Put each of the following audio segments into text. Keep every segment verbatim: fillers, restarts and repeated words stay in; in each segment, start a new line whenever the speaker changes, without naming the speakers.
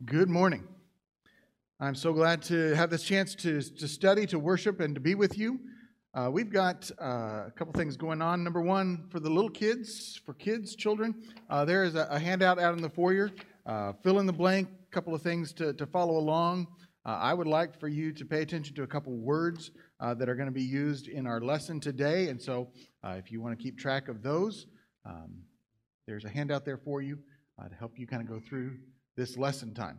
Good morning. I'm so glad to have this chance to, to study, to worship, and to be with you. Uh, we've got uh, a couple things going on. Number one, for the little kids, for kids, children, uh, there is a, a handout out in the foyer. Uh, fill in the blank, a couple of things to, to follow along. Uh, I would like for you to pay attention to a couple words uh, that are going to be used in our lesson today. And so uh, if you want to keep track of those, um, there's a handout there for you uh, to help you kind of go through this lesson time.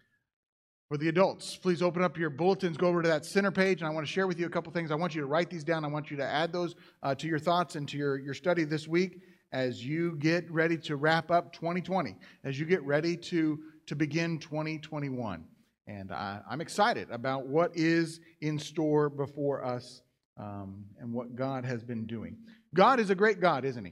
For the adults, please open up your bulletins, go over to that center page, and I want to share with you a couple things. I want you to write these down. I want you to add those uh, to your thoughts and to your, your study this week as you get ready to wrap up twenty twenty, as you get ready to, to begin twenty twenty-one. And I, I'm excited about what is in store before us um, and what God has been doing. God is a great God, isn't He?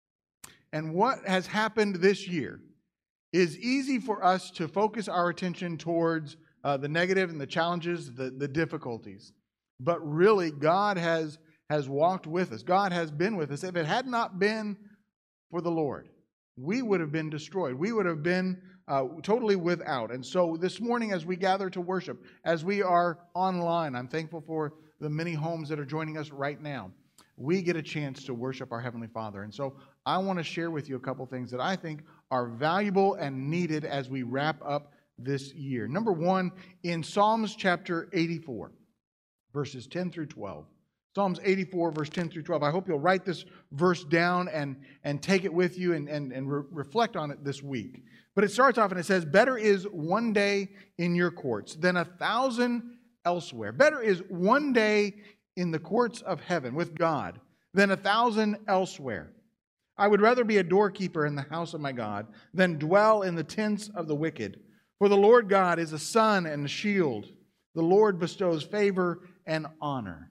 And what has happened this year is easy for us to focus our attention towards uh, the negative and the challenges, the, the difficulties. But really, God has, has walked with us. God has been with us. If it had not been for the Lord, we would have been destroyed. We would have been uh, totally without. And so this morning, as we gather to worship, as we are online, I'm thankful for the many homes that are joining us right now. We get a chance to worship our Heavenly Father. And so I want to share with you a couple things that I think are valuable and needed as we wrap up this year. Number one, in Psalms chapter eighty-four, verses ten through twelve. Psalms eighty-four, verse ten through twelve. I hope you'll write this verse down and, and take it with you and, and, and re- reflect on it this week. But it starts off and it says, "Better is one day in your courts than a thousand elsewhere." Better is one day in the courts of heaven with God than a thousand elsewhere. "I would rather be a doorkeeper in the house of my God than dwell in the tents of the wicked. For the Lord God is a sun and a shield. The Lord bestows favor and honor.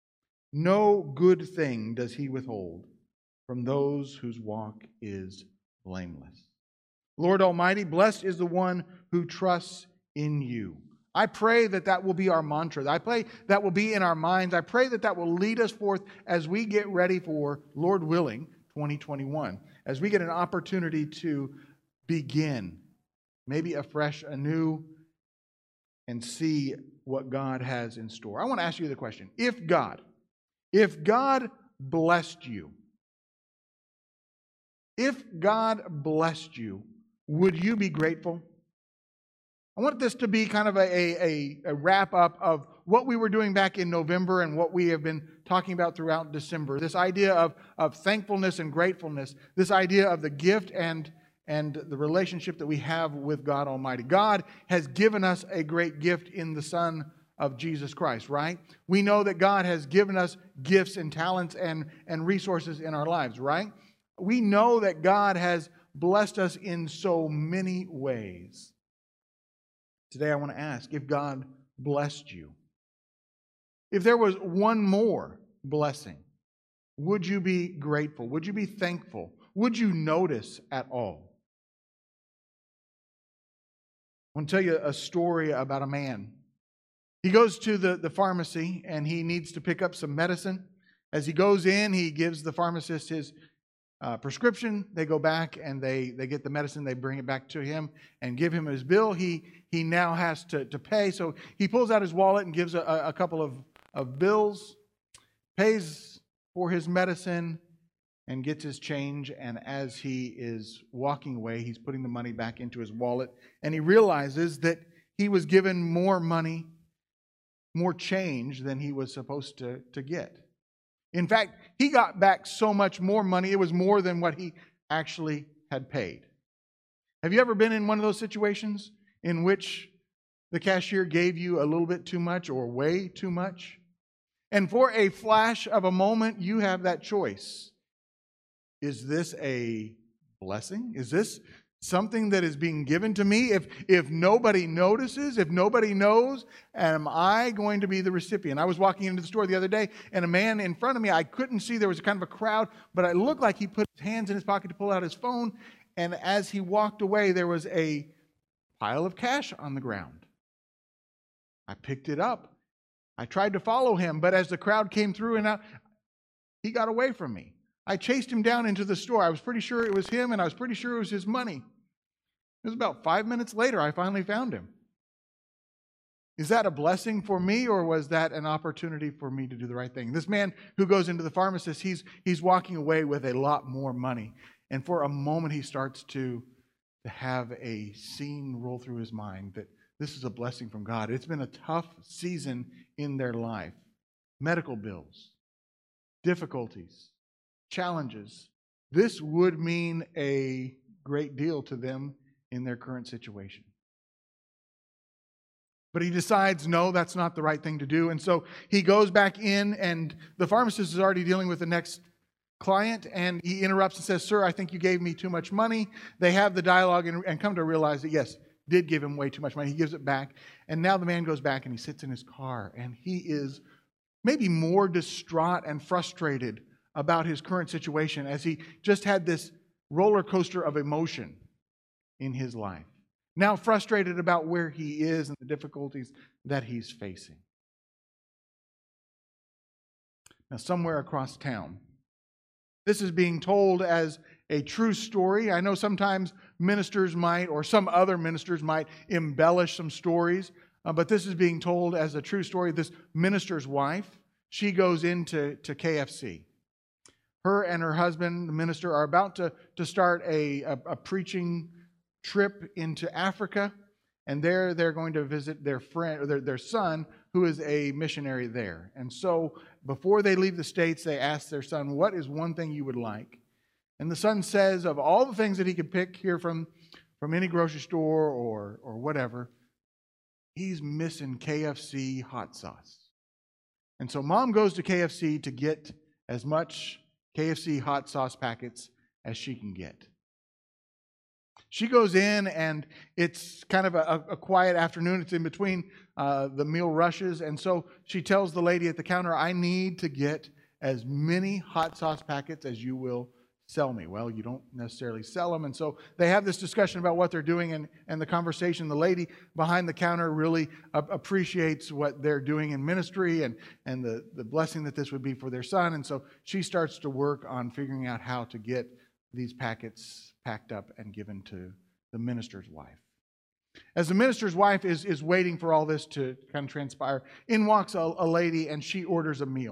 No good thing does He withhold from those whose walk is blameless. Lord Almighty, blessed is the one who trusts in You." I pray that that will be our mantra. I pray that will be in our minds. I pray that that will lead us forth as we get ready for, Lord willing, twenty twenty-one. As we get an opportunity to begin, maybe afresh, anew, and see what God has in store. I want to ask you the question. If God, if God blessed you, if God blessed you, would you be grateful? I want this to be kind of a, a, a wrap-up of what we were doing back in November and what we have been talking about throughout December. This idea of, of thankfulness and gratefulness. This idea of the gift and, and the relationship that we have with God Almighty. God has given us a great gift in the Son of Jesus Christ, right? We know that God has given us gifts and talents and, and resources in our lives, right? We know that God has blessed us in so many ways. Today I want to ask, if God blessed you, if there was one more blessing, would you be grateful? Would you be thankful? Would you notice at all? I want to tell you a story about a man. He goes to the, the pharmacy and he needs to pick up some medicine. As he goes in, he gives the pharmacist his Uh, prescription. They go back and they, they get the medicine. They bring it back to him and give him his bill. He he now has to, to pay. So he pulls out his wallet and gives a, a couple of, of bills, pays for his medicine, and gets his change. And as he is walking away, he's putting the money back into his wallet. And he realizes that he was given more money, more change than he was supposed to, to get. In fact, he got back so much more money, it was more than what he actually had paid. Have you ever been in one of those situations in which the cashier gave you a little bit too much or way too much? And for a flash of a moment, you have that choice. Is this a blessing? Is this something that is being given to me? If if nobody notices, if nobody knows, am I going to be the recipient? I was walking into the store the other day, and a man in front of me, I couldn't see, there was kind of a crowd, but it looked like he put his hands in his pocket to pull out his phone, and as he walked away, there was a pile of cash on the ground. I picked it up. I tried to follow him, but as the crowd came through, and out, he got away from me. I chased him down into the store. I was pretty sure it was him, and I was pretty sure it was his money. It was about five minutes later I finally found him. Is that a blessing for me, or was that an opportunity for me to do the right thing? This man who goes into the pharmacist, he's, he's walking away with a lot more money. And for a moment he starts to, to have a scene roll through his mind that this is a blessing from God. It's been a tough season in their life. Medical bills, difficulties, challenges. This would mean a great deal to them in their current situation. But he decides, no, that's not the right thing to do. And so he goes back in, and the pharmacist is already dealing with the next client, and he interrupts and says, sir, I think you gave me too much money. They have the dialogue and, and come to realize that, yes, did give him way too much money. He gives it back. And now the man goes back and he sits in his car, and he is maybe more distraught and frustrated about his current situation as he just had this roller coaster of emotion in his life. Now frustrated about where he is and the difficulties that he's facing. Now, somewhere across town, this is being told as a true story. I know sometimes ministers might, or some other ministers might, embellish some stories, uh, but this is being told as a true story. This minister's wife, she goes into to K F C. Her and her husband, the minister, are about to, to start a, a, a preaching trip into Africa, and there they're going to visit their friend, or their, their son, who is a missionary there. And so before they leave the States, they ask their son, what is one thing you would like? And the son says, of all the things that he could pick here from, from any grocery store or, or whatever, he's missing K F C hot sauce. And so mom goes to K F C to get as much K F C hot sauce packets as she can get. She goes in, and it's kind of a, a quiet afternoon. It's in between uh, the meal rushes. And so she tells the lady at the counter, I need to get as many hot sauce packets as you will sell me. Well, you don't necessarily sell them. And so they have this discussion about what they're doing, and, and the conversation. The lady behind the counter really uh, appreciates what they're doing in ministry and, and the, the blessing that this would be for their son. And so she starts to work on figuring out how to get these packets packed up and given to the minister's wife. As the minister's wife is, is waiting for all this to kind of transpire, in walks a, a lady, and she orders a meal.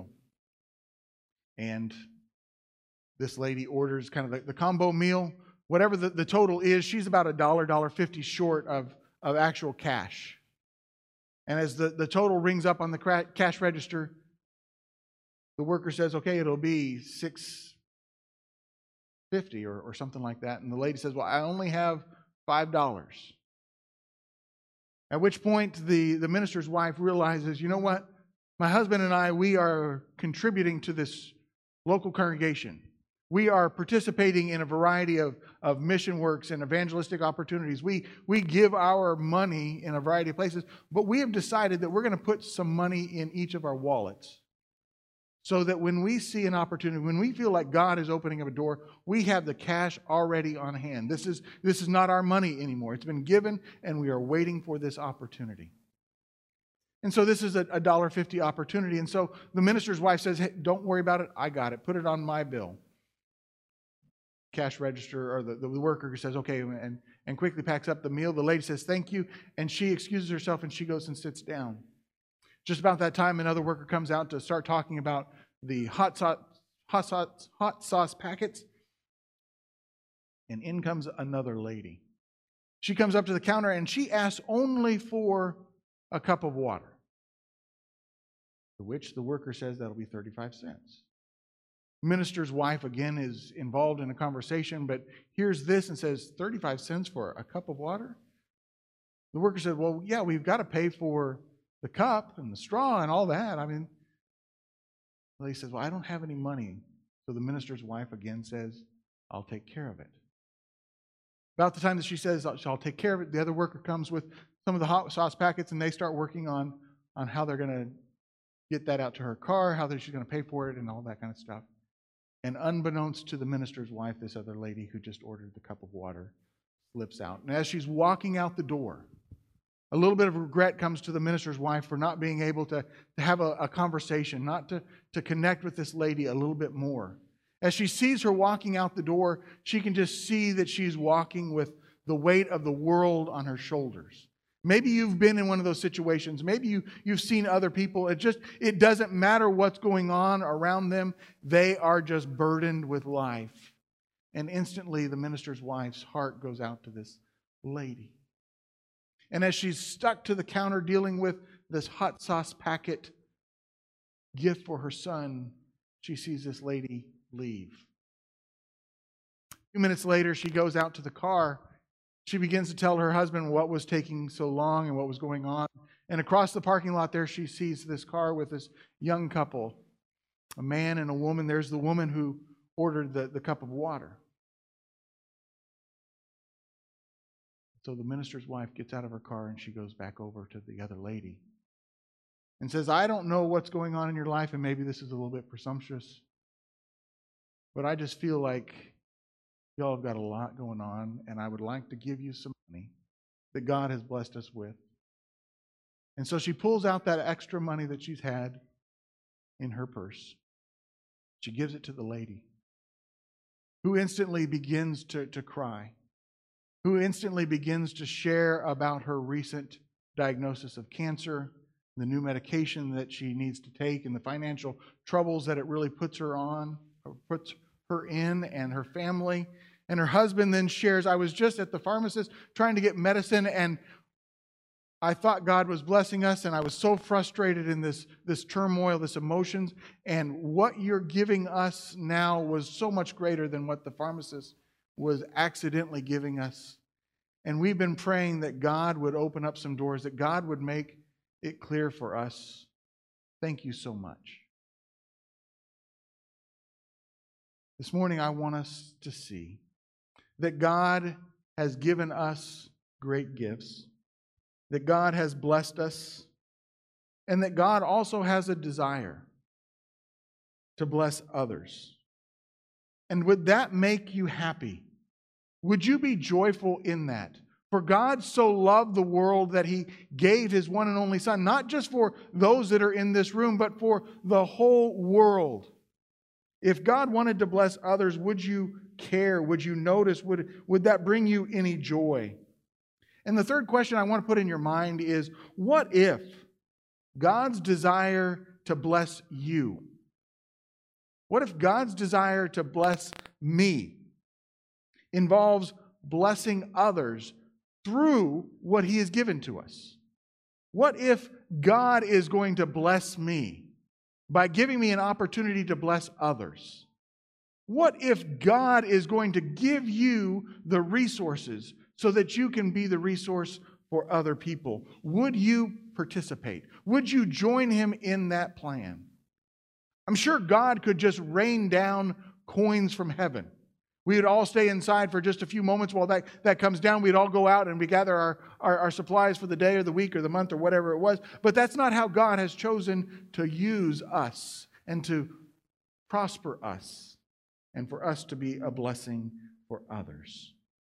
And this lady orders kind of the, the combo meal. Whatever the, the total is, she's about a dollar, dollar fifty short of, of actual cash. And as the, the total rings up on the cash register, the worker says, okay, it'll be six fifty or, or something like that. And the lady says, well, I only have five dollars. At which point the, the minister's wife realizes, you know what? My husband and I, we are contributing to this local congregation. We are participating in a variety of, of mission works and evangelistic opportunities. We, we give our money in a variety of places, but we have decided that we're going to put some money in each of our wallets, so that when we see an opportunity, when we feel like God is opening up a door, we have the cash already on hand. This is, this is not our money anymore. It's been given, and we are waiting for this opportunity. And so this is a one dollar fifty opportunity. And so the minister's wife says, hey, don't worry about it. I got it. Put it on my bill. Cash register, or the, the worker says, okay, and, and quickly packs up the meal. The lady says, thank you. And she excuses herself, and she goes and sits down. Just about that time, another worker comes out to start talking about the hot sauce, hot sauce, hot sauce packets. And in comes another lady. She comes up to the counter, and she asks only for a cup of water, to which the worker says that'll be thirty-five cents. Minister's wife again is involved in a conversation, but hears this and says, thirty-five cents for a cup of water? The worker said, well, yeah, we've got to pay for the cup and the straw and all that. I mean, the lady says, well, I don't have any money. So the minister's wife again says, I'll take care of it. About the time that she says, I'll take care of it, the other worker comes with some of the hot sauce packets, and they start working on, on how they're going to get that out to her car, how she's going to pay for it, and all that kind of stuff. And unbeknownst to the minister's wife, this other lady who just ordered the cup of water slips out. And as she's walking out the door, a little bit of regret comes to the minister's wife for not being able to, to have a, a conversation, not to, to connect with this lady a little bit more. As she sees her walking out the door, she can just see that she's walking with the weight of the world on her shoulders. Maybe you've been in one of those situations. Maybe you, you've seen other people. It just, it doesn't matter what's going on around them. They are just burdened with life. And instantly the minister's wife's heart goes out to this lady. And as she's stuck to the counter dealing with this hot sauce packet gift for her son, she sees this lady leave. A few minutes later, she goes out to the car. She begins to tell her husband what was taking so long and what was going on. And across the parking lot there, she sees this car with this young couple, a man and a woman. There's the woman who ordered the, the cup of water. So the minister's wife gets out of her car and she goes back over to the other lady and says, I don't know what's going on in your life, and maybe this is a little bit presumptuous, but I just feel like y'all have got a lot going on, and I would like to give you some money that God has blessed us with. And so she pulls out that extra money that she's had in her purse. She gives it to the lady, who instantly begins to, to cry, who instantly begins to share about her recent diagnosis of cancer, the new medication that she needs to take, and the financial troubles that it really puts her on, or puts her in, and her family. And her husband then shares, I was just at the pharmacist trying to get medicine, and I thought God was blessing us, and I was so frustrated in this, this turmoil, this emotions, and what you're giving us now was so much greater than what the pharmacist was accidentally giving us. And we've been praying that God would open up some doors, that God would make it clear for us. Thank you so much. This morning, I want us to see that God has given us great gifts, that God has blessed us, and that God also has a desire to bless others. And would that make you happy? Would you be joyful in that? For God so loved the world that He gave His one and only Son, not just for those that are in this room, but for the whole world. If God wanted to bless others, would you care? Would you notice? Would, would that bring you any joy? And the third question I want to put in your mind is, what if God's desire to bless you? What if God's desire to bless me involves blessing others through what He has given to us? What if God is going to bless me by giving me an opportunity to bless others? What if God is going to give you the resources so that you can be the resource for other people? Would you participate? Would you join Him in that plan? I'm sure God could just rain down coins from heaven. We would all stay inside for just a few moments while that, that comes down. We'd all go out and we gather our, our, our supplies for the day or the week or the month or whatever it was. But that's not how God has chosen to use us and to prosper us and for us to be a blessing for others.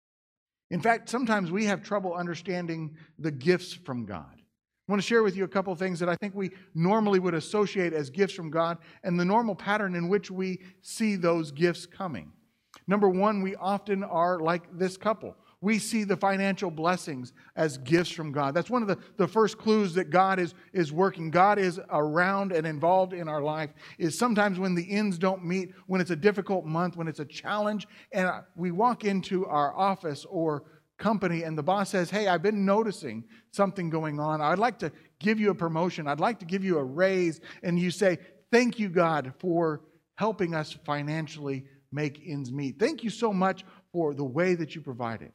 In fact, sometimes we have trouble understanding the gifts from God. I want to share with you a couple of things that I think we normally would associate as gifts from God and the normal pattern in which we see those gifts coming. Number one, we often are like this couple. We see the financial blessings as gifts from God. That's one of the, the first clues that God is, is working. God is around and involved in our life, is sometimes when the ends don't meet, when it's a difficult month, when it's a challenge, and we walk into our office or company and the boss says, hey, I've been noticing something going on. I'd like to give you a promotion. I'd like to give you a raise. And you say, thank you, God, for helping us financially make ends meet. Thank you so much for the way that you provided.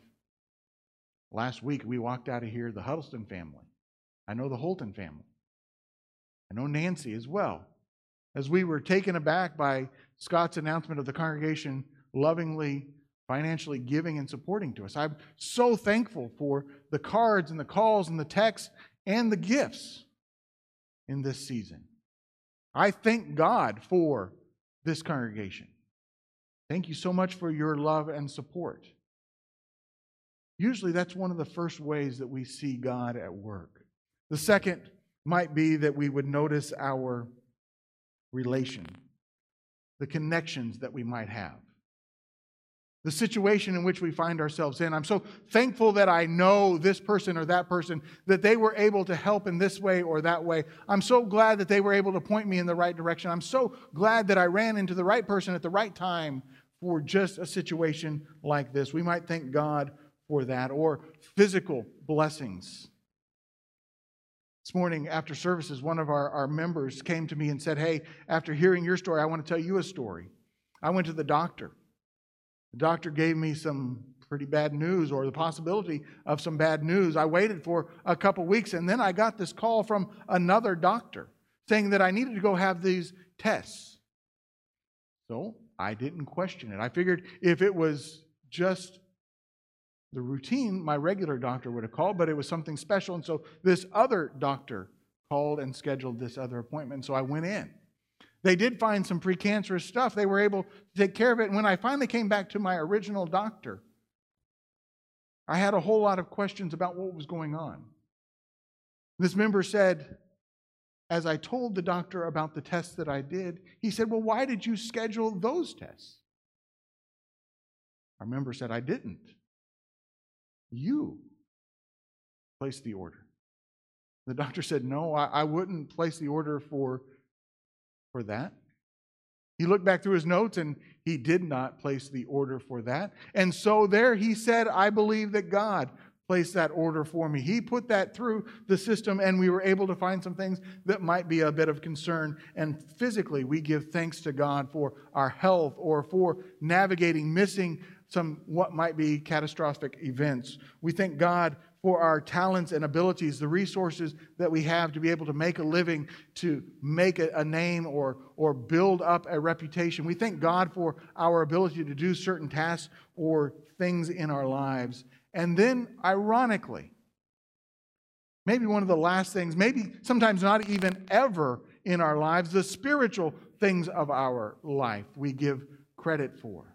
Last week, we walked out of here, the Huddleston family. I know the Holton family. I know Nancy as well. As we were taken aback by Scott's announcement of the congregation lovingly, financially giving and supporting to us. I'm so thankful for the cards and the calls and the texts and the gifts in this season. I thank God for this congregation. Thank you so much for your love and support. Usually that's one of the first ways that we see God at work. The second might be that we would notice our relation, the connections that we might have. the situation in which we find ourselves in. I'm so thankful that I know this person or that person, that they were able to help in this way or that way. I'm so glad that they were able to point me in the right direction. I'm so glad that I ran into the right person at the right time for just a situation like this. We might thank God for that, or physical blessings. This morning after services, one of our, our members came to me and said, "Hey, after hearing your story, I want to tell you a story. I went to the doctor. The doctor gave me some pretty bad news, or the possibility of some bad news. I waited for a couple weeks, and then I got this call from another doctor saying that I needed to go have these tests." So I didn't question it. I figured if it was just the routine, my regular doctor would have called, but it was something special. And so this other doctor called and scheduled this other appointment. So I went in. They did find some precancerous stuff. They were able to take care of it. And when I finally came back to my original doctor, I had a whole lot of questions about what was going on. This member said, as I told the doctor about the tests that I did, he said, "Well, why did you schedule those tests?" Our member said, "I didn't. You placed the order." The doctor said, "No, I, I wouldn't place the order for, for that." He looked back through his notes and he did not place the order for that. And so there he said, "I believe that God placed that order for me." He put that through the system, and we were able to find some things that might be a bit of concern. And physically, we give thanks to God for our health, or for navigating, missing some what might be catastrophic events. We thank God for our talents and abilities, the resources that we have to be able to make a living, to make a, a name, or, or build up a reputation. We thank God for our ability to do certain tasks or things in our lives. And then, ironically, maybe one of the last things, maybe sometimes not even ever in our lives, the spiritual things of our life we give credit for.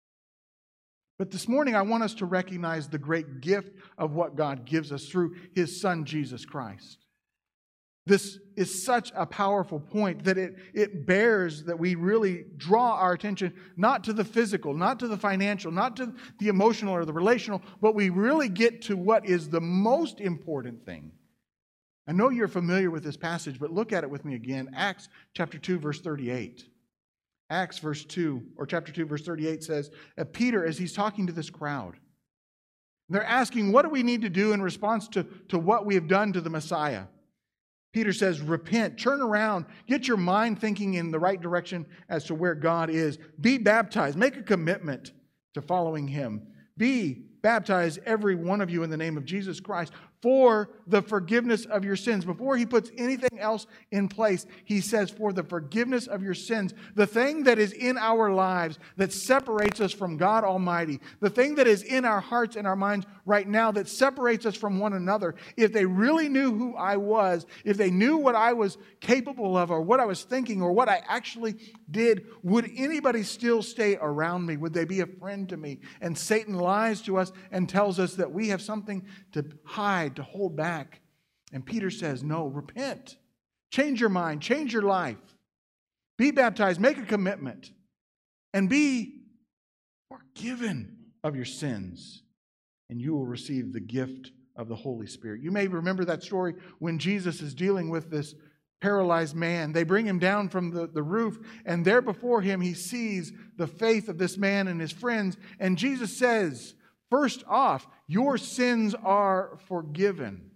But this morning, I want us to recognize the great gift of what God gives us through His Son, Jesus Christ. This is such a powerful point that it, it bears that we really draw our attention not to the physical, not to the financial, not to the emotional or the relational, but we really get to what is the most important thing. I know you're familiar with this passage, but look at it with me again. Acts chapter two, verse thirty-eight. Acts verse two, or chapter two, verse thirty-eight says, that Peter, as he's talking to this crowd, they're asking, what do we need to do in response to, to what we have done to the Messiah? Peter says, repent, turn around, get your mind thinking in the right direction as to where God is. Be baptized, make a commitment to following Him. Be baptized, every one of you, in the name of Jesus Christ for the forgiveness of your sins. Before he puts anything else in place, he says, for the forgiveness of your sins. The thing that is in our lives that separates us from God Almighty, the thing that is in our hearts and our minds right now that separates us from one another. If they really knew who I was, if they knew what I was capable of, or what I was thinking, or what I actually did, would anybody still stay around me? Would they be a friend to me? And Satan lies to us and tells us that we have something to hide, to hold back. And Peter says, no, repent. Change your mind. Change your life. Be baptized. Make a commitment. And be forgiven of your sins. And you will receive the gift of the Holy Spirit. You may remember that story when Jesus is dealing with this paralyzed man. They bring him down from the, the roof, and there before him he sees the faith of this man and his friends. And Jesus says, first off, your sins are forgiven.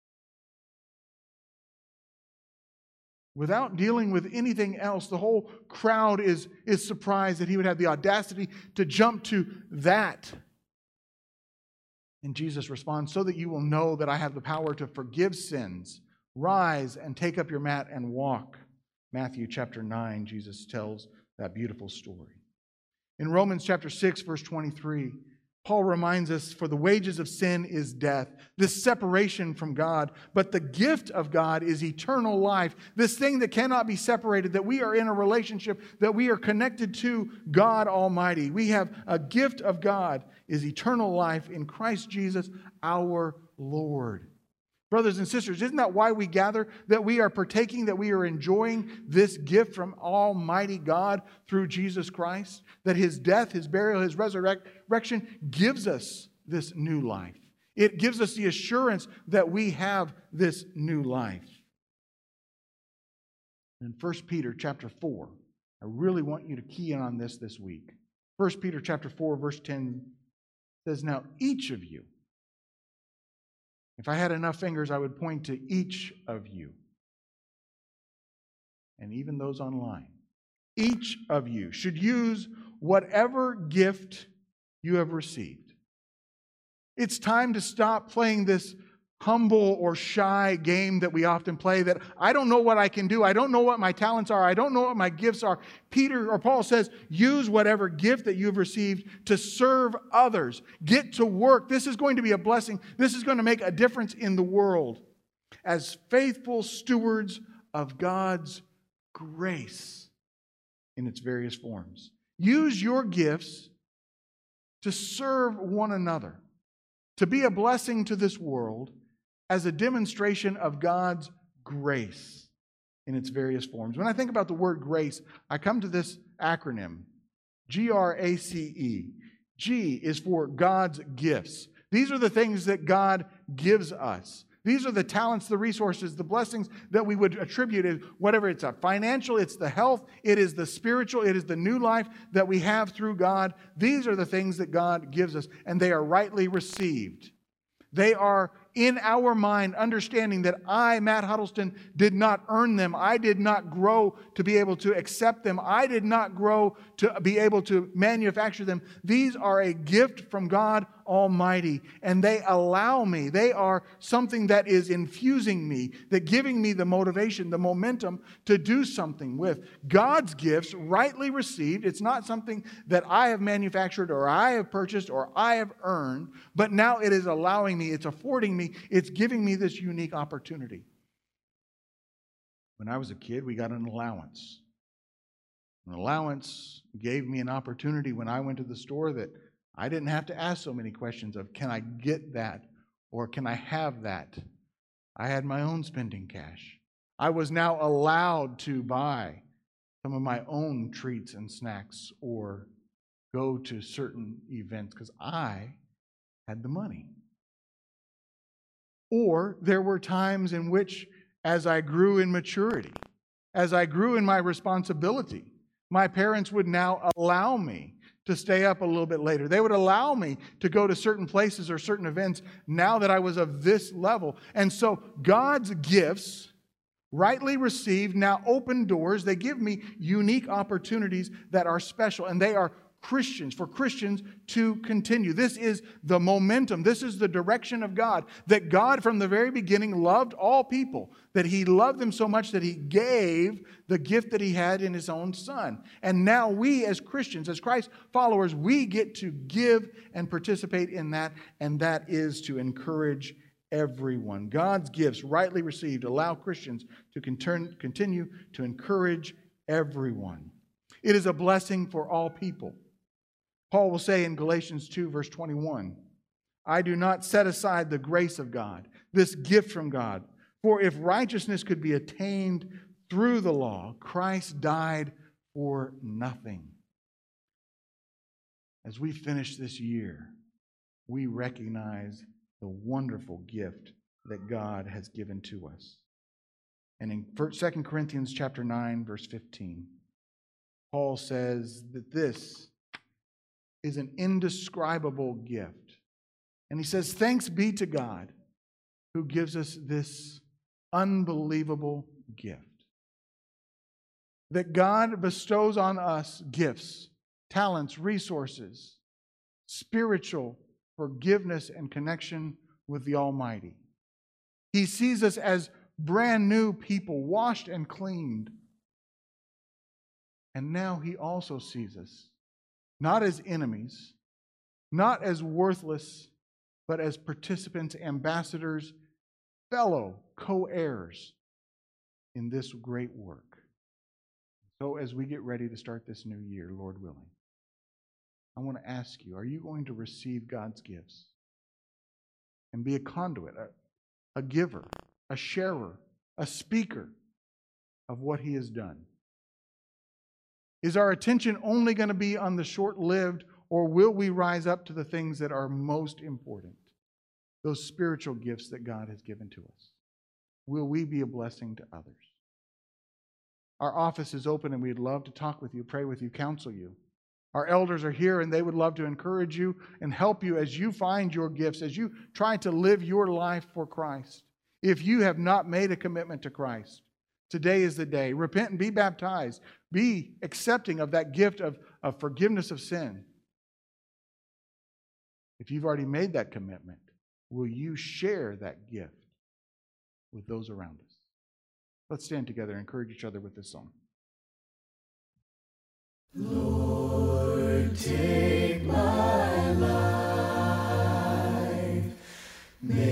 Without dealing with anything else, the whole crowd is, is surprised that he would have the audacity to jump to that. And Jesus responds, so that you will know that I have the power to forgive sins. Rise and take up your mat and walk. Matthew chapter nine, Jesus tells that beautiful story. In Romans chapter six, verse twenty-three, Paul reminds us, for the wages of sin is death, this separation from God. But the gift of God is eternal life, this thing that cannot be separated, that we are in a relationship, that we are connected to God Almighty. We have a gift of God, is eternal life in Christ Jesus our Lord. Brothers and sisters, isn't that why we gather? That we are partaking, that we are enjoying this gift from Almighty God through Jesus Christ? That His death, His burial, His resurrection gives us this new life. It gives us the assurance that we have this new life. In First Peter chapter four, I really want you to key in on this this week. First Peter chapter four, verse ten says, "Now each of you," if I had enough fingers, I would point to each of you, and even those online. Each of you should use whatever gift you have received. It's time to stop playing this humble or shy game that we often play, that I don't know what I can do. I don't know what my talents are. I don't know what my gifts are. Peter or Paul says, use whatever gift that you've received to serve others. Get to work. This is going to be a blessing. This is going to make a difference in the world as faithful stewards of God's grace in its various forms. Use your gifts to serve one another, to be a blessing to this world, as a demonstration of God's grace in its various forms. When I think about the word grace, I come to this acronym, G R A C E. G is for God's gifts. These are the things that God gives us. These are the talents, the resources, the blessings that we would attribute, whatever it's a financial, it's the health, it is the spiritual, it is the new life that we have through God. These are the things that God gives us, and they are rightly received. They are in our mind, understanding that I, Matt Huddleston, did not earn them. I did not grow to be able to accept them. I did not grow to be able to manufacture them. These are a gift from God Almighty, and they allow me. They are something that is infusing me, that giving me the motivation, the momentum to do something with. God's gifts, rightly received, it's not something that I have manufactured or I have purchased or I have earned, but now it is allowing me, it's affording me, it's giving me this unique opportunity. When I was a kid, we got an allowance. An allowance gave me an opportunity when I went to the store that I didn't have to ask so many questions of, can I get that? Or can I have that? I had my own spending cash. I was now allowed to buy some of my own treats and snacks or go to certain events because I had the money. Or there were times in which, as I grew in maturity, as I grew in my responsibility, my parents would now allow me to stay up a little bit later. They would allow me to go to certain places or certain events now that I was of this level. And so God's gifts, rightly received, now open doors. They give me unique opportunities that are special, and they are Christians, for Christians to continue. This is the momentum. This is the direction of God. That God from the very beginning loved all people. That He loved them so much that He gave the gift that He had in His own Son. And now we as Christians, as Christ followers, we get to give and participate in that. And that is to encourage everyone. God's gifts, rightly received, allow Christians to continue to encourage everyone. It is a blessing for all people. Paul will say in Galatians two, verse twenty-one, I do not set aside the grace of God, this gift from God. For if righteousness could be attained through the law, Christ died for nothing. As we finish this year, we recognize the wonderful gift that God has given to us. And in Second Corinthians chapter nine, verse fifteen, Paul says that this is an indescribable gift. And he says, thanks be to God who gives us this unbelievable gift. That God bestows on us gifts, talents, resources, spiritual forgiveness and connection with the Almighty. He sees us as brand new people, washed and cleaned. And now He also sees us not as enemies, not as worthless, but as participants, ambassadors, fellow co-heirs in this great work. So as we get ready to start this new year, Lord willing, I want to ask you, are you going to receive God's gifts and be a conduit, a giver, a sharer, a speaker of what He has done? Is our attention only going to be on the short-lived, or will we rise up to the things that are most important? Those spiritual gifts that God has given to us. Will we be a blessing to others? Our office is open and we'd love to talk with you, pray with you, counsel you. Our elders are here and they would love to encourage you and help you as you find your gifts, as you try to live your life for Christ. If you have not made a commitment to Christ, today is the day. Repent and be baptized. Be accepting of that gift of, of forgiveness of sin. If you've already made that commitment, will you share that gift with those around us? Let's stand together and encourage each other with this song.
Lord, take my life. May